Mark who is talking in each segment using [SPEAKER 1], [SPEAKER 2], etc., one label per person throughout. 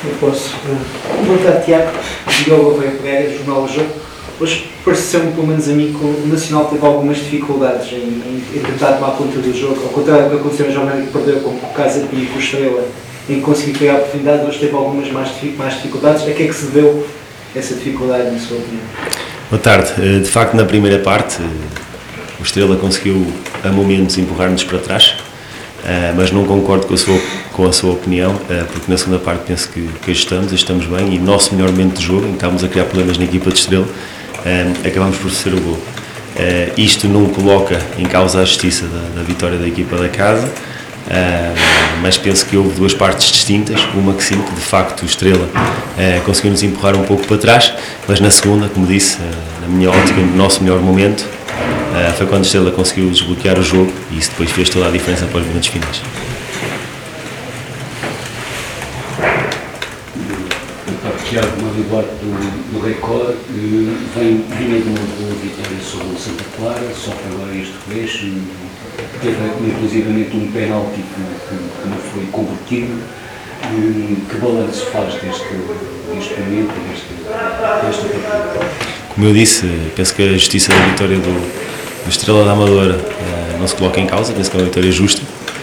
[SPEAKER 1] Eu posso. Boa tarde, Tiago. Diogo veio pegar o jornal do jogo. Hoje pareceu-me, pelo menos a mim, que o Nacional teve algumas dificuldades em tentar tomar conta do jogo. Ao contrário do que aconteceu na jornada que perdeu com o Casa Pia e com o Estrela, em que conseguiu criar oportunidades, hoje teve algumas mais dificuldades. A que é que se deu essa dificuldade, na sua opinião?
[SPEAKER 2] Boa tarde. De facto, na primeira parte, o Estrela conseguiu, a momentos, empurrar-nos para trás, mas não concordo com a sua opinião, porque na segunda parte penso que estamos bem e no nosso melhor momento de jogo, em que estávamos a criar problemas na equipa de Estrela, acabamos por ser o gol. Isto não coloca em causa a justiça da vitória da equipa da casa, mas penso que houve duas partes distintas, uma que sim, que de facto o Estrela conseguiu nos empurrar um pouco para trás, mas na segunda, como disse, na minha ótica, no nosso melhor momento, foi quando a Estrela conseguiu desbloquear o jogo e isso depois fez toda a diferença para os momentos finais.
[SPEAKER 3] Tiago, uma vitória do Record, vinha de uma boa vitória sobre o Santa Clara, só que agora este fecho, teve inclusivamente um penalti que não foi convertido. Que balanço faz deste momento, desta partida?
[SPEAKER 2] Como eu disse, penso que a justiça da vitória do Estrela da Amadora não se coloca em causa, penso que é uma vitória justa.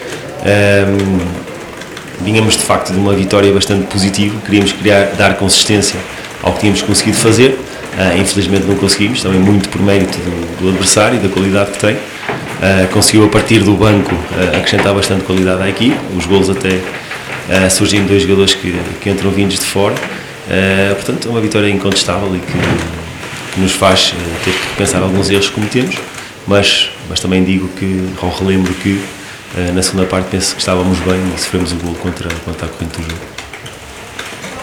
[SPEAKER 2] Vínhamos de facto de uma vitória bastante positiva, queríamos dar consistência ao que tínhamos conseguido fazer, infelizmente não conseguimos, também muito por mérito do adversário e da qualidade que tem. Conseguiu a partir do banco acrescentar bastante qualidade à equipe, os golos até surgem de dois jogadores que entram vindos de fora, portanto é uma vitória incontestável e que nos faz ter que repensar alguns erros que cometemos, mas também digo relembro que na segunda parte penso que estávamos bem e sofremos o gol contra a corrente do jogo.